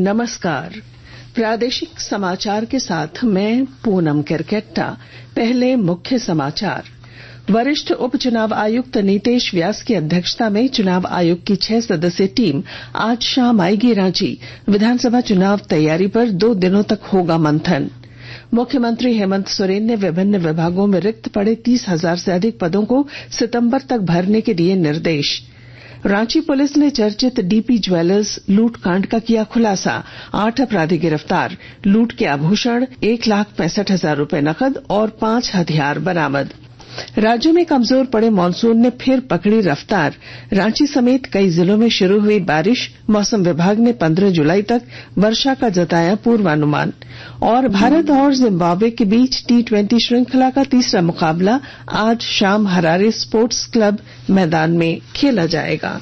नमस्कार। प्रादेशिक समाचार के साथ मैं पूनम केरकेट्टा। पहले मुख्य समाचार। वरिष्ठ उपचुनाव आयुक्त नीतेश व्यास की अध्यक्षता में चुनाव आयोग की 6 सदस्यीय टीम आज शाम आएगी रांची। विधानसभा चुनाव तैयारी पर 2 दिनों तक होगा मंथन। मुख्यमंत्री हेमंत सोरेन ने विभिन्न विभागों में रिक्त पड़े 30,000 से अधिक पदों को सितंबर तक भरने के दिए निर्देश। रांची पुलिस ने चर्चित डीपी ज्वेलर्स लूट कांड का किया खुलासा। 8 अपराधी गिरफ्तार। लूट के आभूषण 1,65,000 रुपए नकद और 5 हथियार बरामद। राज्य में कमजोर पड़े मानसून ने फिर पकड़ी रफ्तार। रांची समेत कई जिलों में शुरू हुई बारिश। मौसम विभाग ने 15 जुलाई तक वर्षा का जताया पूर्वानुमान। और भारत और जिम्बाब्वे के बीच T20 श्रृंखला का तीसरा मुकाबला आज शाम हरारे स्पोर्ट्स क्लब मैदान में खेला जाएगा।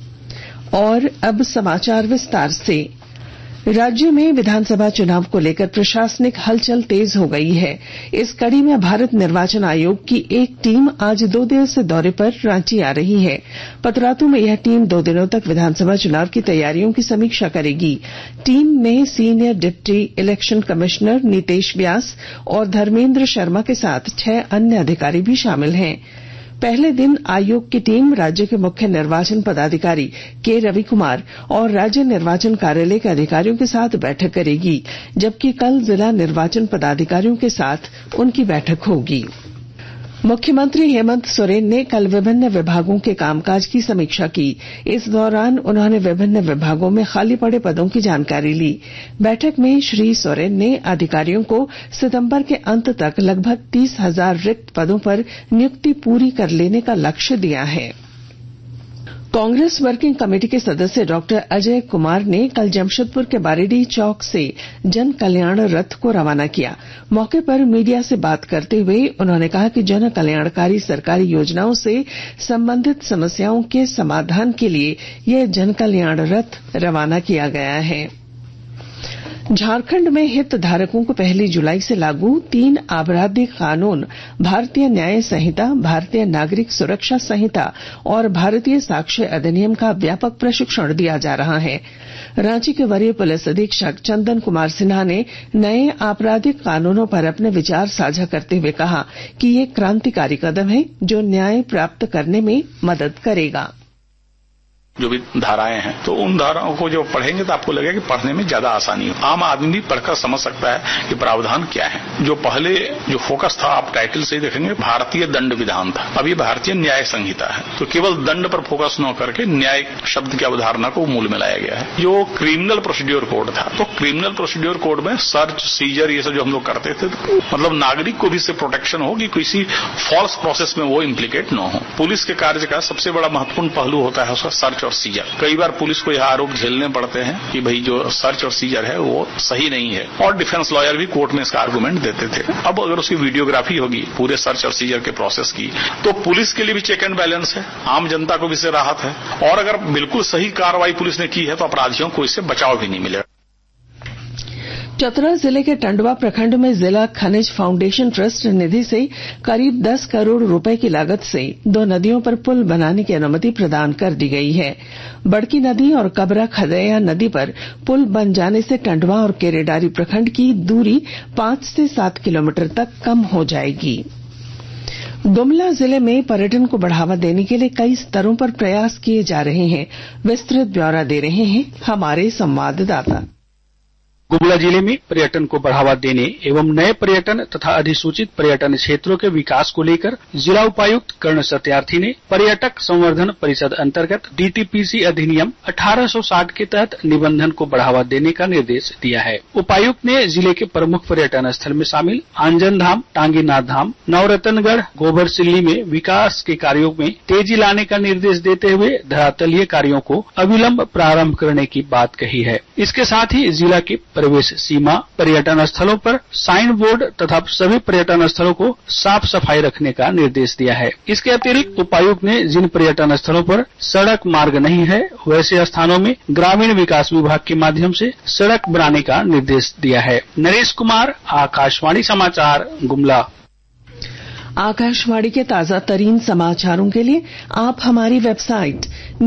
और अब समाचार विस्तार से। राज्य में विधानसभा चुनाव को लेकर प्रशासनिक हलचल तेज हो गई है। इस कड़ी में भारत निर्वाचन आयोग की एक टीम आज 2 दिवसीय दौरे पर रांची आ रही है। पतरातू में यह टीम 2 दिनों तक विधानसभा चुनाव की तैयारियों की समीक्षा करेगी। टीम में senior deputy election commissioner Nitesh Vyas और धर्मेंद्र शर्मा के साथ 6 अन्य अधिकारी भी शामिल हैं। पहले दिन आयोग की टीम राज्य के मुख्य निर्वाचन पदाधिकारी के रवि कुमार और राज्य निर्वाचन कार्यालय के अधिकारियों के साथ बैठक करेगी, जबकि कल जिला निर्वाचन पदाधिकारियों के साथ उनकी बैठक होगी। मुख्यमंत्री हेमंत सोरेन ने कल विभिन्न विभागों के कामकाज की समीक्षा की। इस दौरान उन्होंने विभिन्न विभागों में खाली पड़े पदों की जानकारी ली। बैठक में श्री सोरेन ने अधिकारियों को सितंबर के अंत तक लगभग 30,000 रिक्त पदों पर नियुक्ति पूरी कर लेने का लक्ष्य दिया है। कांग्रेस वर्किंग कमेटी के सदस्य डॉक्टर अजय कुमार ने कल जमशेदपुर के बारीडीह चौक से जन कल्याण रथ को रवाना किया। मौके पर मीडिया से बात करते हुए उन्होंने कहा कि जन कल्याणकारी सरकारी योजनाओं से संबंधित समस्याओं के समाधान के लिए यह जन कल्याण रथ रवाना किया गया है। झारखंड में हितधारकों को 1 जुलाई से लागू 3 आपराधिक कानून भारतीय न्याय संहिता, भारतीय नागरिक सुरक्षा संहिता और भारतीय साक्ष्य अधिनियम का व्यापक प्रशिक्षण दिया जा रहा है। रांची के वरीय पुलिस अधीक्षक चंदन कुमार सिन्हा ने नए आपराधिक कानूनों पर अपने विचार साझा करते हुए कहा कि ये क्रांतिकारी कदम है जो न्याय प्राप्त करने में मदद करेगा। जो भी धाराएं हैं तो उन धाराओं को जो पढ़ेंगे तो आपको लगेगा कि पढ़ने में ज्यादा आसानी हो। आम आदमी भी पढ़कर समझ सकता है कि प्रावधान क्या है। जो पहले जो फोकस था, आप टाइटल से ही देखेंगे, भारतीय दंड विधान था। अब ये भारतीय न्याय संहिता है। तो केवल दंड पर फोकस न करके न्याय शब्द की अवधारणा को मूल में लाया गया है। जो क्रिमिनल प्रोसीड्योर कोड था, तो क्रिमिनल प्रोसीड्योर कोड में सर्च, सीजर, ये सब जो हम लोग करते थे, तो मतलब नागरिक को भी इससे प्रोटेक्शन हो कि किसी फॉल्स प्रोसेस में वो इम्प्लीकेट न हो। पुलिस के कार्य का सबसे बड़ा महत्वपूर्ण पहलू होता है उसका सर्च और सीजर। कई बार पुलिस को यह आरोप झेलने पड़ते हैं कि भाई जो सर्च और सीजर है वो सही नहीं है, और डिफेंस लॉयर भी कोर्ट में इसका आर्गुमेंट देते थे। अब अगर उसकी वीडियोग्राफी होगी पूरे सर्च और सीजर के प्रोसेस की, तो पुलिस के लिए भी चेक एंड बैलेंस है, आम जनता को भी इससे राहत है, और अगर बिल्कुल सही कार्रवाई पुलिस ने की है तो अपराधियों को इससे बचाव भी नहीं मिलेगा। चतरा जिले के टंडवा प्रखंड में जिला खनिज फाउंडेशन ट्रस्ट निधि से करीब 10 करोड़ रुपए की लागत से 2 नदियों पर पुल बनाने की अनुमति प्रदान कर दी गई है। बड़की नदी और कबरा खदैया नदी पर पुल बन जाने से टंडवा और केरेडारी प्रखंड की दूरी 5 से 7 किलोमीटर तक कम हो जाएगी। गुमला जिले में पर्यटन को बढ़ावा देने के लिए कई स्तरों पर प्रयास किए जा रहे हैं। विस्तृत ब्यौरा दे रहे हैं हमारे संवाददाता। गुमला जिले में पर्यटन को बढ़ावा देने एवं नए पर्यटन तथा अधिसूचित पर्यटन क्षेत्रों के विकास को लेकर जिला उपायुक्त कर्ण सत्यार्थी ने पर्यटक संवर्धन परिषद अंतर्गत DTPC अधिनियम 1860 के तहत निबंधन को बढ़ावा देने का निर्देश दिया है। उपायुक्त ने जिले के प्रमुख पर्यटन स्थल में शामिल आंजन धाम, टांगीनाथ धाम, नवरतनगढ़, गोबरसिल्ली में विकास के कार्यों में तेजी लाने का निर्देश देते हुए धरातलीय कार्यों को अविलंब प्रारंभ करने की बात कही है। इसके साथ ही जिला के प्रवेश सीमा, पर्यटन स्थलों पर साइन बोर्ड तथा सभी पर्यटन स्थलों को साफ सफाई रखने का निर्देश दिया है। इसके अतिरिक्त उपायुक्त ने जिन पर्यटन स्थलों पर सड़क मार्ग नहीं है वैसे स्थानों में ग्रामीण विकास विभाग के माध्यम से सड़क बनाने का निर्देश दिया है। नरेश कुमार, आकाशवाणी समाचार, गुमला। आकाशवाणी के ताजा तरीन समाचारों के लिए आप हमारी वेबसाइट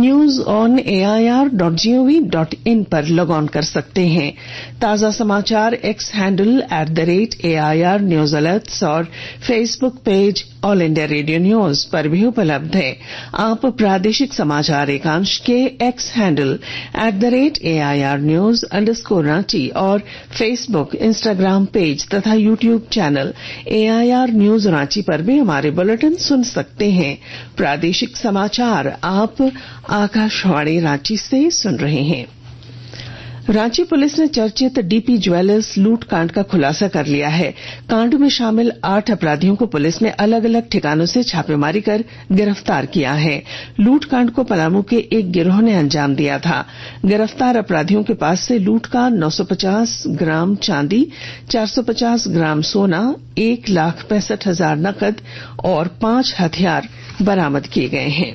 newsonair.gov.in पर लॉग ऑन कर सकते हैं। ताजा समाचार X handle @AIR news alerts और Facebook page All India Radio News पर भी उपलब्ध है। आप प्रादेशिक समाचार एकांश के एक्स हैंडल @AIR न्यूज_रांची और फेसबुक, इंस्टाग्राम पेज तथा YouTube channel AIR news Ranchi पर भी हमारे बुलेटिन सुन सकते हैं। प्रादेशिक समाचार आप आकाशवाणी रांची से सुन रहे हैं। रांची पुलिस ने चर्चित डीपी ज्वेलर्स लूट कांड का खुलासा कर लिया है। कांड में शामिल 8 अपराधियों को पुलिस ने अलग अलग ठिकानों से छापेमारी कर गिरफ्तार किया है। लूट कांड को पलामू के एक गिरोह ने अंजाम दिया था। गिरफ्तार अपराधियों के पास से लूट का 950 ग्राम चांदी, 450 ग्राम सोना, 1,65,000 नकद और 5 हथियार बरामद किए गए हैं।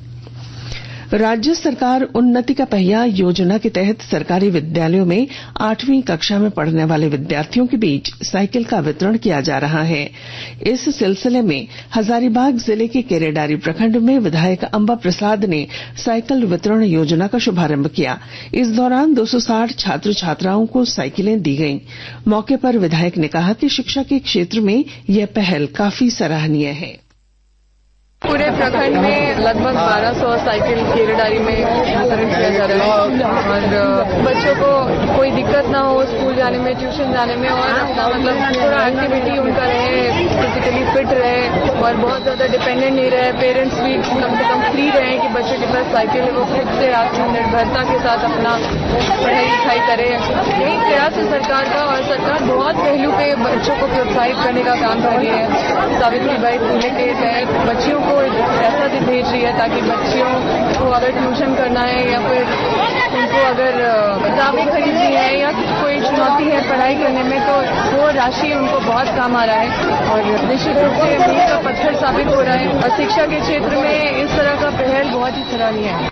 राज्य सरकार उन्नति का पहिया योजना के तहत सरकारी विद्यालयों में 8वीं कक्षा में पढ़ने वाले विद्यार्थियों के बीच साइकिल का वितरण किया जा रहा है। इस सिलसिले में हजारीबाग जिले के केरेडारी प्रखंड में विधायक अंबा प्रसाद ने साइकिल वितरण योजना का शुभारंभ किया। इस दौरान 260 छात्र छात्राओं को साइकिलें दी गईं। मौके पर विधायक ने कहा कि शिक्षा के क्षेत्र में यह पहल काफी सराहनीय है। पूरे प्रखंड में लगभग 1200 साइकिल केरेडारी में वितरण किया जा रहा है और बच्चों को कोई दिक्कत ना हो स्कूल जाने में, ट्यूशन जाने में और मतलब थोड़ा एक्टिविटी उनका रहे, फिजिकली फिट रहे और बहुत ज्यादा डिपेंडेंट नहीं रहे। पेरेंट्स भी कम से कम फ्री रहे कि बच्चे के पास साइकिल है, वो खुद से आत्मनिर्भरता के साथ अपना पढ़ाई लिखाई करे। यही प्रयास है सरकार का और सरकार बहुत पहलू पे बच्चों को प्रोत्साहित करने का काम कर रही है। सावित्रीबाई फुले के तहत बच्चियों को पैसा भी भेज रही है ताकि बच्चियों को अगर ट्यूशन करना है या फिर उनको अगर किताबें खरीदनी है या कोई चुनौती है पढ़ाई करने में तो वो राशि उनको बहुत काम आ रहा है और निश्चित रूप से मील का पत्थर साबित हो रहा है। और शिक्षा के क्षेत्र में इस तरह का पहल बहुत ही सराहनीय है।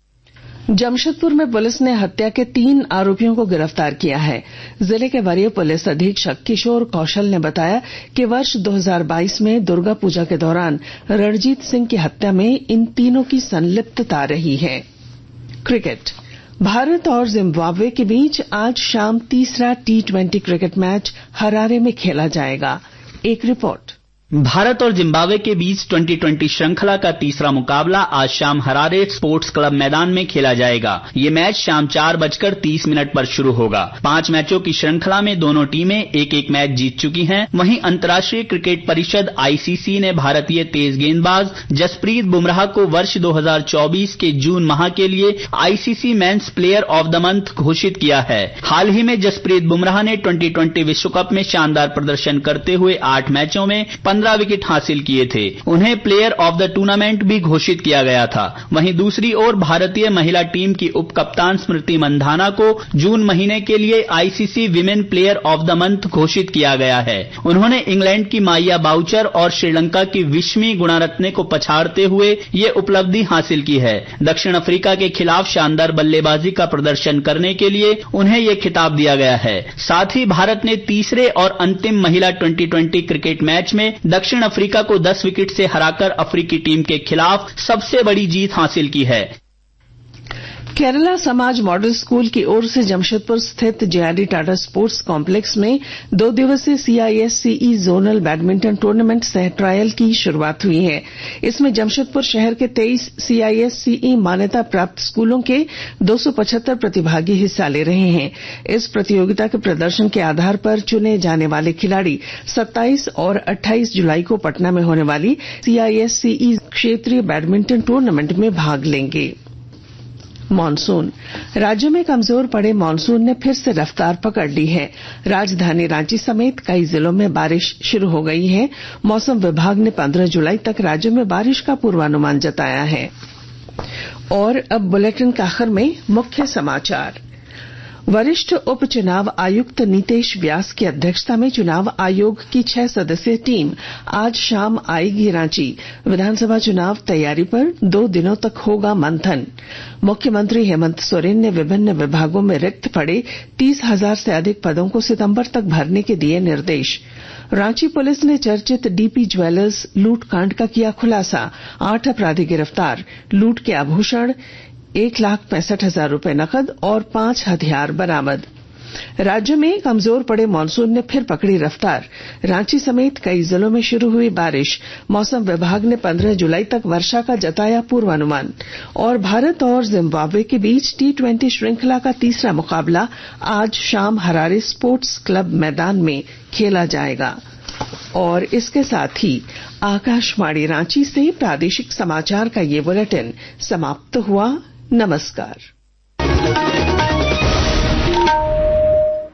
जमशेदपुर में पुलिस ने हत्या के 3 आरोपियों को गिरफ्तार किया है। जिले के वरीय पुलिस अधीक्षक किशोर कौशल ने बताया कि वर्ष 2022 में दुर्गा पूजा के दौरान रणजीत सिंह की हत्या में इन तीनों की संलिप्तता रही है। क्रिकेट। भारत और जिम्बाब्वे के बीच आज शाम तीसरा T20 क्रिकेट मैच हरारे में खेला जाएगा। एक रिपोर्ट। भारत और जिम्बाब्वे के बीच 2020 श्रृंखला का तीसरा मुकाबला आज शाम हरारे स्पोर्ट्स क्लब मैदान में खेला जाएगा। ये मैच शाम 4:30 पर शुरू होगा। 5 मैचों की श्रृंखला में दोनों टीमें एक मैच जीत चुकी हैं। वहीं अंतर्राष्ट्रीय क्रिकेट परिषद ICC ने भारतीय तेज गेंदबाज जसप्रीत बुमराह को वर्ष 2024 के जून माह के लिए ICC men's player of the month घोषित किया है। हाल ही में जसप्रीत बुमराह ने 2020 विश्व कप में शानदार प्रदर्शन करते हुए 8 मैचों में 15 विकेट हासिल किए थे। उन्हें प्लेयर ऑफ द टूर्नामेंट भी घोषित किया गया था। वहीं दूसरी ओर भारतीय महिला टीम की उप कप्तान स्मृति मंधाना को जून महीने के लिए ICC women player of the month घोषित किया गया है। उन्होंने इंग्लैंड की माइया बाउचर और श्रीलंका की विश्मी गुणारत्ने को पछाड़ते हुए ये उपलब्धि हासिल की है। दक्षिण अफ्रीका के खिलाफ शानदार बल्लेबाजी का प्रदर्शन करने के लिए उन्हें ये खिताब दिया गया है। साथ ही भारत ने तीसरे और अंतिम महिला 2020 क्रिकेट मैच में दक्षिण अफ्रीका को 10 विकेट से हराकर अफ्रीकी टीम के खिलाफ सबसे बड़ी जीत हासिल की है। केरला समाज मॉडल स्कूल की ओर से जमशेदपुर स्थित JRD टाटा स्पोर्ट्स कॉम्प्लेक्स में 2 दिवसीय CISCE जोनल बैडमिंटन टूर्नामेंट सह ट्रायल की शुरुआत हुई है। इसमें जमशेदपुर शहर के 23 CISCE मान्यता प्राप्त स्कूलों के 275 प्रतिभागी हिस्सा ले रहे हैं। इस प्रतियोगिता के प्रदर्शन के आधार पर चुने जाने वाले खिलाड़ी 27 और 28 जुलाई को पटना में होने वाली CISCE क्षेत्रीय बैडमिंटन टूर्नामेंट में भाग लेंगे। मॉनसून। राज्य में कमजोर पड़े मॉनसून ने फिर से रफ्तार पकड़ ली है। राजधानी रांची समेत कई जिलों में बारिश शुरू हो गई है। मौसम विभाग ने 15 जुलाई तक राज्य में बारिश का पूर्वानुमान जताया है। और अब बुलेटिन के आखिर में मुख्य समाचार। वरिष्ठ उप चुनाव आयुक्त नीतेश व्यास की अध्यक्षता में चुनाव आयोग की 6 सदस्यीय टीम आज शाम आएगी रांची। विधानसभा चुनाव तैयारी पर 2 दिनों तक होगा मंथन। मुख्यमंत्री हेमंत सोरेन ने विभिन्न विभागों में रिक्त पड़े 30,000 से अधिक पदों को सितंबर तक भरने के दिए निर्देश। रांची पुलिस ने चर्चित डीपी ज्वेलर्स लूटकांड का किया खुलासा। 8 अपराधी गिरफ्तार। लूट के आभूषण 1,65,000 रुपए नकद और 5 हथियार बरामद। राज्य में कमजोर पड़े मानसून ने फिर पकड़ी रफ्तार। रांची समेत कई जिलों में शुरू हुई बारिश। मौसम विभाग ने 15 जुलाई तक वर्षा का जताया पूर्वानुमान। और भारत और जिम्बाब्वे के बीच T20 श्रृंखला का तीसरा मुकाबला आज शाम हरारे स्पोर्ट्स क्लब मैदान में खेला जाएगा। और इसके साथ ही आकाशवाणी रांची से प्रादेशिक समाचार का ये बुलेटिन समाप्त हुआ। नमस्कार।